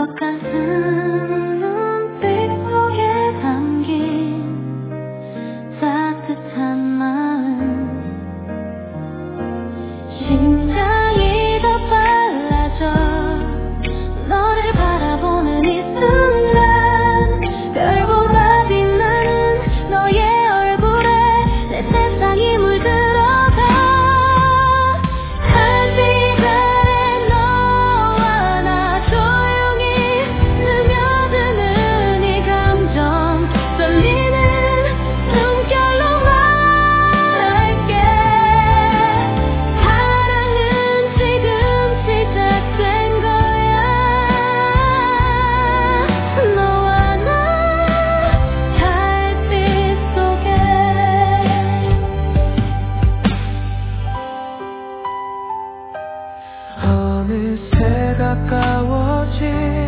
가슴 눈빛 속에 담긴 따뜻한 마음 심장이 더 빨라져 너를 바라보는 이 순간 별보다 빛나는 너의 얼굴에 내 세상이 물들어가 한빛 아래 너와 나 조용히 스며드는 이 감정 떨리는 숨결로 말할게 사랑은 지금 시작된 거야 너와 나 달빛 속에 어느새 가까워진